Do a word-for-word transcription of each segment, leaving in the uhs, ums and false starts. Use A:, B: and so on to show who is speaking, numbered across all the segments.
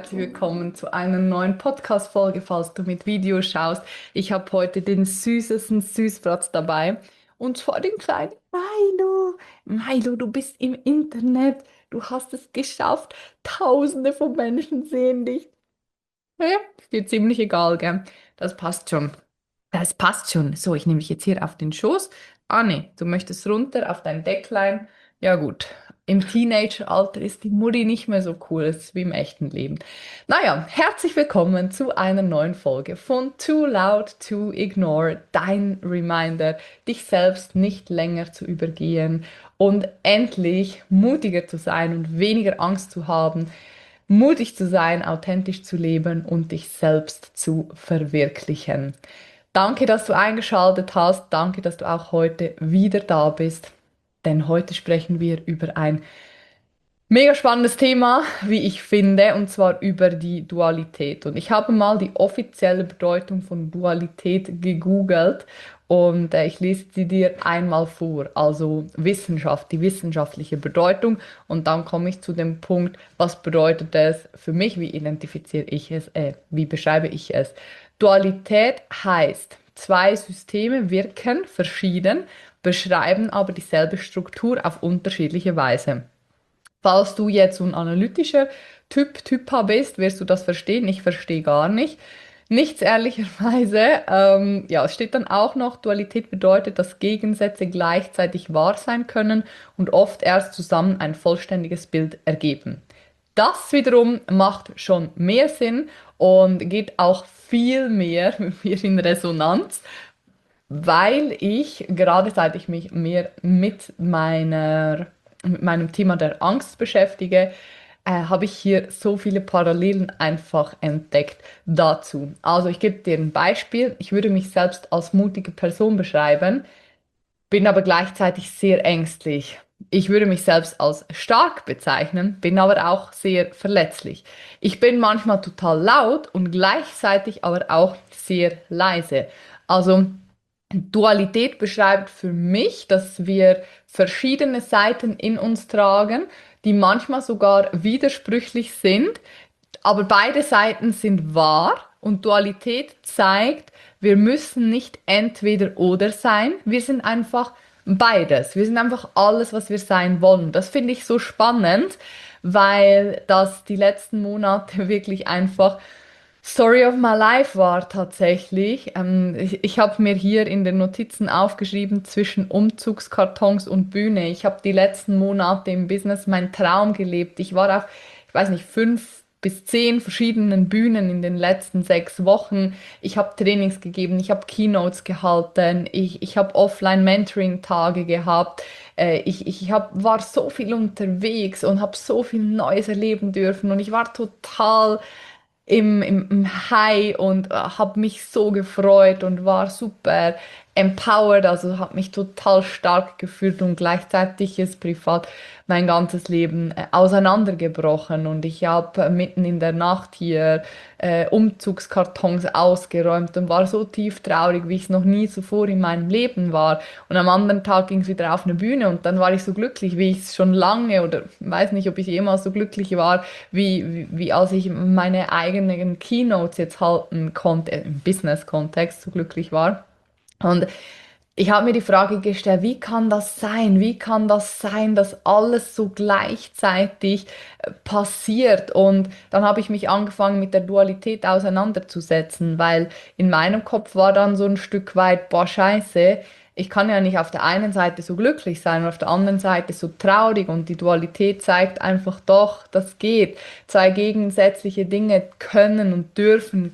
A: herzlich willkommen zu einer neuen Podcast-Folge, falls du mit Video schaust. Ich habe heute den süßesten Süßfratz dabei und zwar den kleinen Milo. Milo, du bist im Internet, du hast es geschafft. Tausende von Menschen sehen dich. Ja, ist dir ziemlich egal, gell? Das passt schon. Das passt schon. So, ich nehme dich jetzt hier auf den Schoß. Ah, nee, du möchtest runter auf dein Decklein. Ja, gut. Im Teenageralter ist die Mutti nicht mehr so cool, es ist wie im echten Leben. Naja, herzlich willkommen zu einer neuen Folge von Too Loud to Ignore, dein Reminder, dich selbst nicht länger zu übergehen und endlich mutiger zu sein und weniger Angst zu haben, mutig zu sein, authentisch zu leben und dich selbst zu verwirklichen. Danke, dass du eingeschaltet hast. Danke, dass du auch heute wieder da bist. Denn heute sprechen wir über ein mega spannendes Thema, wie ich finde, und zwar über die Dualität. Und ich habe mal die offizielle Bedeutung von Dualität gegoogelt und äh, ich lese sie dir einmal vor. Also Wissenschaft, die wissenschaftliche Bedeutung. Und dann komme ich zu dem Punkt, was bedeutet es für mich, wie identifiziere ich es, äh, wie beschreibe ich es. Dualität heißt, zwei Systeme wirken verschieden, beschreiben aber dieselbe Struktur auf unterschiedliche Weise. Falls du jetzt so ein analytischer Typ, Typ bist, wirst du das verstehen. Ich verstehe gar nicht. Nichts ehrlicherweise. Ähm, ja, es steht dann auch noch, Dualität bedeutet, dass Gegensätze gleichzeitig wahr sein können und oft erst zusammen ein vollständiges Bild ergeben. Das wiederum macht schon mehr Sinn und geht auch viel mehr mit mir in Resonanz, weil ich, gerade seit ich mich mehr mit meiner, mit meinem Thema der Angst beschäftige, äh, habe ich hier so viele Parallelen einfach entdeckt dazu. Also ich gebe dir ein Beispiel. Ich würde mich selbst als mutige Person beschreiben, bin aber gleichzeitig sehr ängstlich. Ich würde mich selbst als stark bezeichnen, bin aber auch sehr verletzlich. Ich bin manchmal total laut und gleichzeitig aber auch sehr leise. Also Dualität beschreibt für mich, dass wir verschiedene Seiten in uns tragen, die manchmal sogar widersprüchlich sind, aber beide Seiten sind wahr und Dualität zeigt, wir müssen nicht entweder oder sein, wir sind einfach beides. Wir sind einfach alles, was wir sein wollen. Das finde ich so spannend, weil das die letzten Monate wirklich einfach Story of my life war tatsächlich. Ähm, ich ich habe mir hier in den Notizen aufgeschrieben zwischen Umzugskartons und Bühne. Ich habe die letzten Monate im Business meinen Traum gelebt. Ich war auf, ich weiß nicht, fünf bis zehn verschiedenen Bühnen in den letzten sechs Wochen. Ich habe Trainings gegeben, ich habe Keynotes gehalten, ich, ich habe Offline-Mentoring-Tage gehabt. Äh, ich ich hab, war so viel unterwegs und habe so viel Neues erleben dürfen und ich war total im, im, im High und äh, habe mich so gefreut und war super empowered, also habe mich total stark gefühlt und gleichzeitig ist privat mein ganzes Leben äh, auseinandergebrochen und ich habe äh, mitten in der Nacht hier äh, Umzugskartons ausgeräumt und war so tief traurig, wie ich es noch nie zuvor in meinem Leben war. Und am anderen Tag ging es wieder auf eine Bühne und dann war ich so glücklich, wie ich es schon lange oder weiß nicht, ob ich jemals so glücklich war, wie, wie, wie als ich meine eigenen Keynotes jetzt halten konnte, im Business-Kontext so glücklich war. Und ich habe mir die Frage gestellt, wie kann das sein? Wie kann das sein, dass alles so gleichzeitig äh, passiert? Und dann habe ich mich angefangen, mit der Dualität auseinanderzusetzen, weil in meinem Kopf war dann so ein Stück weit, boah, scheiße, ich kann ja nicht auf der einen Seite so glücklich sein und auf der anderen Seite so traurig und die Dualität zeigt einfach doch, das geht. Zwei gegensätzliche Dinge können und dürfen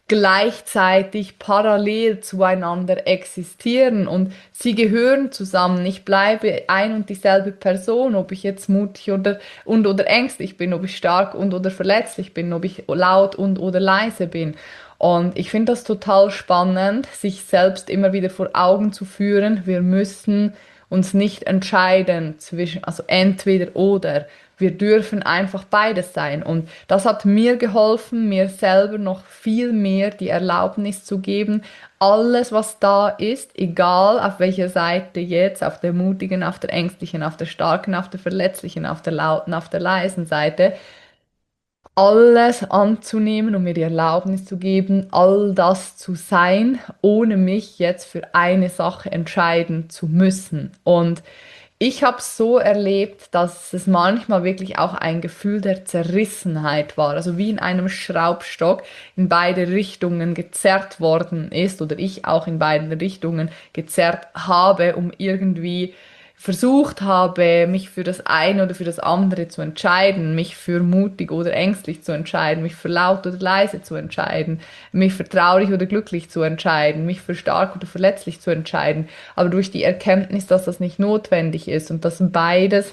A: gleichzeitig parallel zueinander existieren und sie gehören zusammen. Ich bleibe ein und dieselbe Person, ob ich jetzt mutig oder und oder ängstlich bin, ob ich stark und oder verletzlich bin, ob ich laut und oder leise bin. Und ich finde das total spannend, sich selbst immer wieder vor Augen zu führen. Wir müssen uns nicht entscheiden zwischen, also entweder oder. Wir dürfen einfach beides sein. Und das hat mir geholfen, mir selber noch viel mehr die Erlaubnis zu geben, alles, was da ist, egal auf welcher Seite jetzt, auf der mutigen, auf der ängstlichen, auf der starken, auf der verletzlichen, auf der lauten, auf der leisen Seite, alles anzunehmen und mir die Erlaubnis zu geben, all das zu sein, ohne mich jetzt für eine Sache entscheiden zu müssen. Und ich habe es so erlebt, dass es manchmal wirklich auch ein Gefühl der Zerrissenheit war, also wie in einem Schraubstock in beide Richtungen gezerrt worden ist oder ich auch in beiden Richtungen gezerrt habe, um irgendwie versucht habe, mich für das eine oder für das andere zu entscheiden, mich für mutig oder ängstlich zu entscheiden, mich für laut oder leise zu entscheiden, mich für traurig oder glücklich zu entscheiden, mich für stark oder verletzlich zu entscheiden. Aber durch die Erkenntnis, dass das nicht notwendig ist und dass beides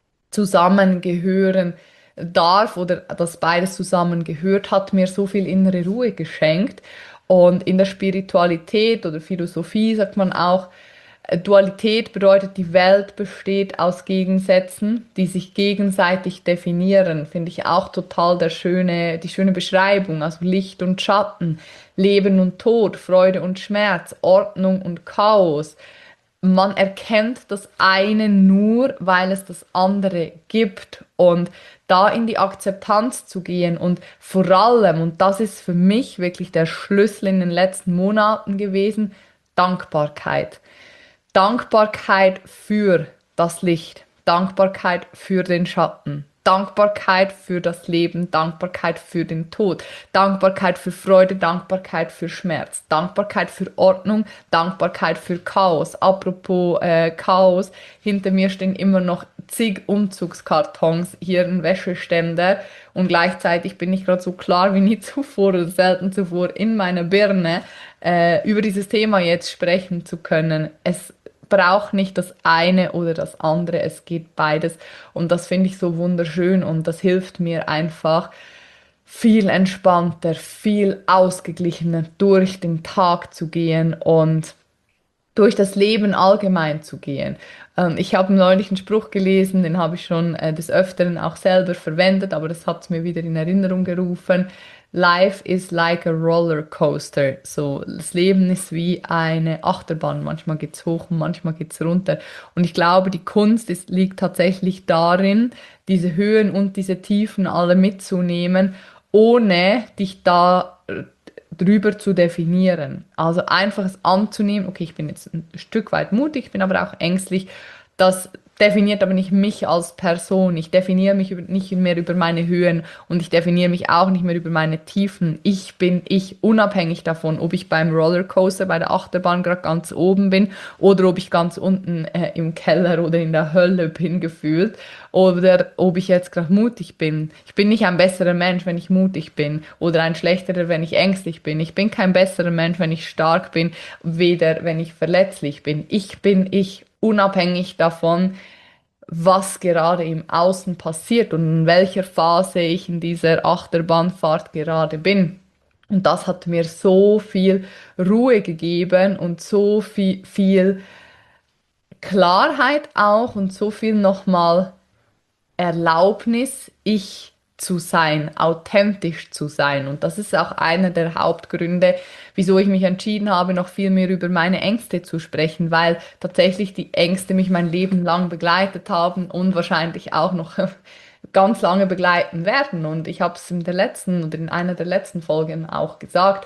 A: zusammengehören darf oder dass beides zusammengehört, hat mir so viel innere Ruhe geschenkt. Und in der Spiritualität oder Philosophie sagt man auch, äh, Dualität bedeutet, die Welt besteht aus Gegensätzen, die sich gegenseitig definieren. Finde ich auch total der schöne, die schöne Beschreibung. Also Licht und Schatten, Leben und Tod, Freude und Schmerz, Ordnung und Chaos. Man erkennt das eine nur, weil es das andere gibt. Und da in die Akzeptanz zu gehen und vor allem, und das ist für mich wirklich der Schlüssel in den letzten Monaten gewesen, Dankbarkeit. Dankbarkeit für das Licht, Dankbarkeit für den Schatten, Dankbarkeit für das Leben, Dankbarkeit für den Tod, Dankbarkeit für Freude, Dankbarkeit für Schmerz, Dankbarkeit für Ordnung, Dankbarkeit für Chaos. Apropos äh, Chaos, hinter mir stehen immer noch zig Umzugskartons, hier ein Wäscheständer und gleichzeitig bin ich gerade so klar wie nie zuvor oder selten zuvor in meiner Birne, äh, über dieses Thema jetzt sprechen zu können. Es braucht nicht das eine oder das andere, es geht beides und das finde ich so wunderschön und das hilft mir einfach viel entspannter, viel ausgeglichener durch den Tag zu gehen und durch das Leben allgemein zu gehen. Ähm, ich habe neulich einen Spruch gelesen, den habe ich schon äh, des Öfteren auch selber verwendet, aber das hat es mir wieder in Erinnerung gerufen. Life is like a roller coaster. So, das Leben ist wie eine Achterbahn. Manchmal geht's hoch und manchmal geht's runter. Und ich glaube, die Kunst ist, liegt tatsächlich darin, diese Höhen und diese Tiefen alle mitzunehmen, ohne dich da äh, drüber zu definieren. Also einfach es anzunehmen, okay, ich bin jetzt ein Stück weit mutig, ich bin aber auch ängstlich. Das definiert aber nicht mich als Person. Ich definiere mich über, nicht mehr über meine Höhen und ich definiere mich auch nicht mehr über meine Tiefen. Ich bin ich, unabhängig davon, ob ich beim Rollercoaster, bei der Achterbahn gerade ganz oben bin oder ob ich ganz unten äh, im Keller oder in der Hölle bin gefühlt oder ob ich jetzt gerade mutig bin. Ich bin nicht ein besserer Mensch, wenn ich mutig bin oder ein schlechterer, wenn ich ängstlich bin. Ich bin kein besserer Mensch, wenn ich stark bin, weder wenn ich verletzlich bin. Ich bin ich, unabhängig davon, was gerade im Außen passiert und in welcher Phase ich in dieser Achterbahnfahrt gerade bin. Und das hat mir so viel Ruhe gegeben und so viel, viel Klarheit auch und so viel nochmal Erlaubnis, ich zu sein, authentisch zu sein. Und das ist auch einer der Hauptgründe, wieso ich mich entschieden habe, noch viel mehr über meine Ängste zu sprechen, weil tatsächlich die Ängste mich mein Leben lang begleitet haben und wahrscheinlich auch noch ganz lange begleiten werden. Und ich habe es in der letzten oder in einer der letzten Folgen auch gesagt,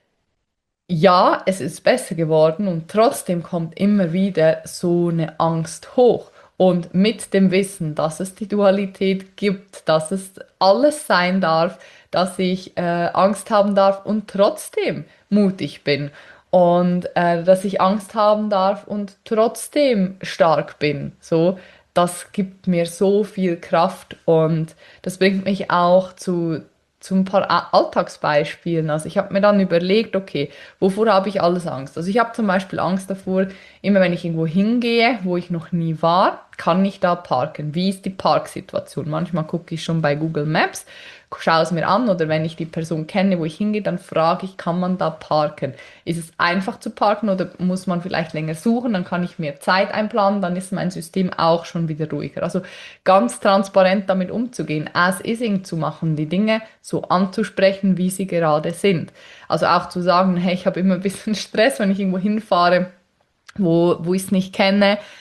A: ja, es ist besser geworden und trotzdem kommt immer wieder so eine Angst hoch. Und mit dem Wissen, dass es die Dualität gibt, dass es alles sein darf, dass ich äh, Angst haben darf und trotzdem mutig bin. Und äh, dass ich Angst haben darf und trotzdem stark bin. So, das gibt mir so viel Kraft und das bringt mich auch zu, zu ein paar A- Alltagsbeispielen. Also ich habe mir dann überlegt, okay, wovor habe ich alles Angst? Also ich habe zum Beispiel Angst davor, immer wenn ich irgendwo hingehe, wo ich noch nie war, kann ich da parken? Wie ist die Parksituation? Manchmal gucke ich schon bei Google Maps, schaue es mir an oder wenn ich die Person kenne, wo ich hingehe, dann frage ich, kann man da parken? Ist es einfach zu parken oder muss man vielleicht länger suchen? Dann kann ich mir Zeit einplanen, dann ist mein System auch schon wieder ruhiger. Also ganz transparent damit umzugehen, as ising zu machen, die Dinge so anzusprechen, wie sie gerade sind. Also auch zu sagen, hey, ich habe immer ein bisschen Stress, wenn ich irgendwo hinfahre, wo, wo ich es nicht kenne.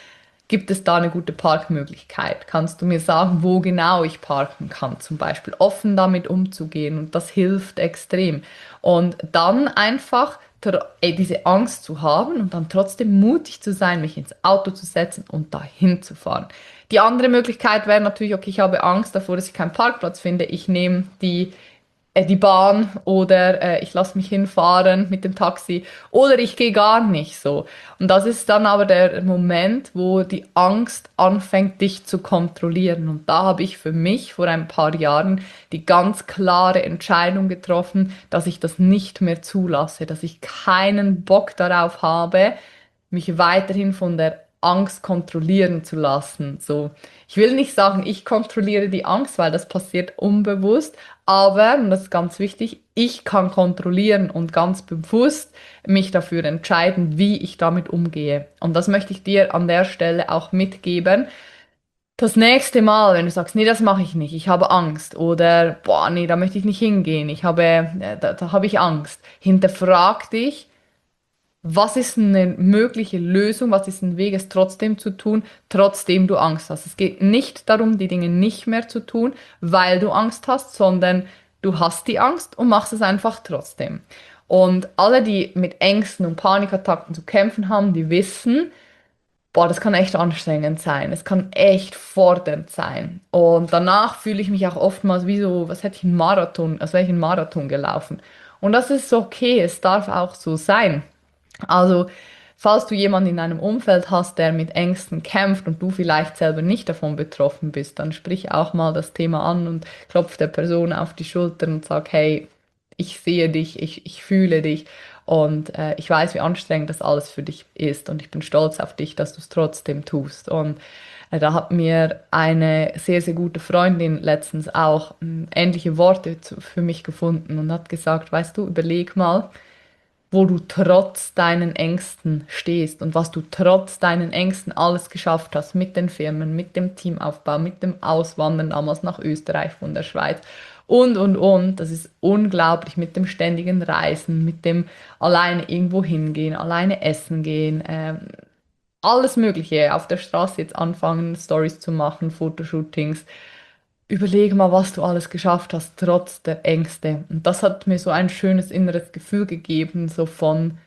A: Gibt es da eine gute Parkmöglichkeit? Kannst du mir sagen, wo genau ich parken kann, zum Beispiel? Offen damit umzugehen und das hilft extrem. Und dann einfach tr- äh, diese Angst zu haben und dann trotzdem mutig zu sein, mich ins Auto zu setzen und dahin zu fahren. Die andere Möglichkeit wäre natürlich, okay, ich habe Angst davor, dass ich keinen Parkplatz finde. Ich nehme die äh, die Bahn oder äh, ich lasse mich hinfahren mit dem Taxi oder ich gehe gar nicht so. Und das ist dann aber der Moment, wo die Angst anfängt, dich zu kontrollieren. Und da habe ich für mich vor ein paar Jahren die ganz klare Entscheidung getroffen, dass ich das nicht mehr zulasse, dass ich keinen Bock darauf habe, mich weiterhin von der Angst kontrollieren zu lassen. So, ich will nicht sagen, ich kontrolliere die Angst, weil das passiert unbewusst, aber, und das ist ganz wichtig, ich kann kontrollieren und ganz bewusst mich dafür entscheiden, wie ich damit umgehe. Und das möchte ich dir an der Stelle auch mitgeben. Das nächste Mal, wenn du sagst, nee, das mache ich nicht, ich habe Angst oder boah, nee, da möchte ich nicht hingehen, ich habe, äh, da, da habe ich Angst. Hinterfrag dich, was ist eine mögliche Lösung? Was ist ein Weg, es trotzdem zu tun, trotzdem du Angst hast? Es geht nicht darum, die Dinge nicht mehr zu tun, weil du Angst hast, sondern du hast die Angst und machst es einfach trotzdem. Und alle, die mit Ängsten und Panikattacken zu kämpfen haben, die wissen, boah, das kann echt anstrengend sein. Es kann echt fordernd sein. Und danach fühle ich mich auch oftmals wie so, was hätte ich einen Marathon, als wäre ich einen Marathon gelaufen. Und das ist okay, es darf auch so sein. Also, falls du jemanden in deinem Umfeld hast, der mit Ängsten kämpft und du vielleicht selber nicht davon betroffen bist, dann sprich auch mal das Thema an und klopf der Person auf die Schultern und sag, hey, ich sehe dich, ich, ich fühle dich und äh, ich weiß, wie anstrengend das alles für dich ist und ich bin stolz auf dich, dass du es trotzdem tust. Und äh, da hat mir eine sehr, sehr gute Freundin letztens auch ähm, ähnliche Worte zu, für mich gefunden und hat gesagt, weißt du, überleg mal, wo du trotz deinen Ängsten stehst und was du trotz deinen Ängsten alles geschafft hast mit den Firmen, mit dem Teamaufbau, mit dem Auswandern damals nach Österreich von der Schweiz und, und, und. Das ist unglaublich mit dem ständigen Reisen, mit dem alleine irgendwo hingehen, alleine essen gehen, ähm, alles Mögliche. Auf der Straße jetzt anfangen, Stories zu machen, Fotoshootings. Überleg mal, was du alles geschafft hast, trotz der Ängste. Und das hat mir so ein schönes inneres Gefühl gegeben, so von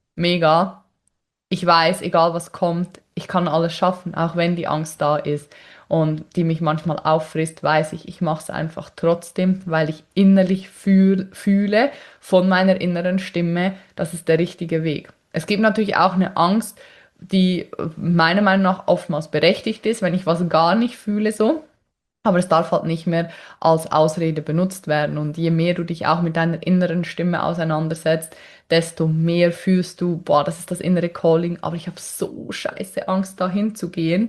A: mega. Ich weiß, egal was kommt, ich kann alles schaffen, auch wenn die Angst da ist und die mich manchmal auffrisst, weiß ich, ich mache es einfach trotzdem, weil ich innerlich fühl, fühle von meiner inneren Stimme, das ist der richtige Weg. Es gibt natürlich auch eine Angst, die äh, meiner Meinung nach oftmals berechtigt ist, wenn ich was gar nicht fühle so. Aber es darf halt nicht mehr als Ausrede benutzt werden. Und je mehr du dich auch mit deiner inneren Stimme auseinandersetzt, desto mehr fühlst du, boah, das ist das innere Calling, aber ich habe so scheiße Angst, da hinzugehen.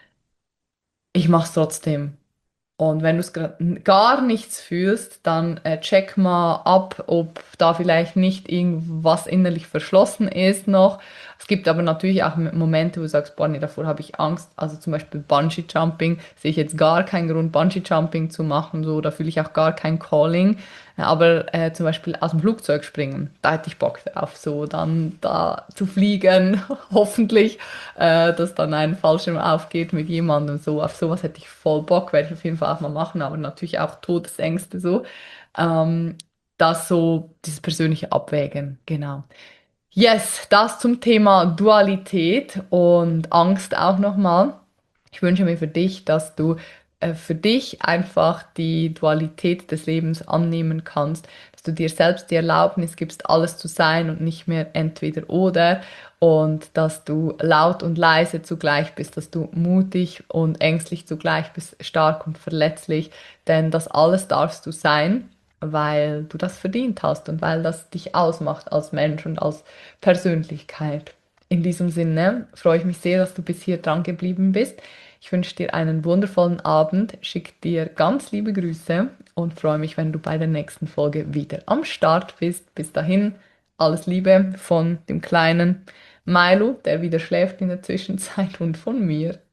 A: Ich mache es trotzdem. Und wenn du es gar nichts fühlst, dann äh, check mal ab, ob da vielleicht nicht irgendwas innerlich verschlossen ist noch. Es gibt aber natürlich auch Momente, wo du sagst, boah, nee, davor habe ich Angst. Also zum Beispiel Bungee Jumping, sehe ich jetzt gar keinen Grund, Bungee Jumping zu machen, so, da fühle ich auch gar kein Calling. Aber äh, zum Beispiel aus dem Flugzeug springen, da hätte ich Bock drauf, so dann da zu fliegen, hoffentlich, äh, dass dann ein Fallschirm aufgeht mit jemandem, so auf sowas hätte ich voll Bock, werde ich auf jeden Fall auch mal machen, aber natürlich auch Todesängste so. Ähm, Das so, dieses persönliche Abwägen, genau. Yes, das zum Thema Dualität und Angst auch nochmal. Ich wünsche mir für dich, dass du äh, für dich einfach die Dualität des Lebens annehmen kannst, dass du dir selbst die Erlaubnis gibst, alles zu sein und nicht mehr entweder oder und dass du laut und leise zugleich bist, dass du mutig und ängstlich zugleich bist, stark und verletzlich, denn das alles darfst du sein, weil du das verdient hast und weil das dich ausmacht als Mensch und als Persönlichkeit. In diesem Sinne freue ich mich sehr, dass du bis hier dran geblieben bist. Ich wünsche dir einen wundervollen Abend, schicke dir ganz liebe Grüße und freue mich, wenn du bei der nächsten Folge wieder am Start bist. Bis dahin, alles Liebe von dem kleinen Milo, der wieder schläft in der Zwischenzeit und von mir.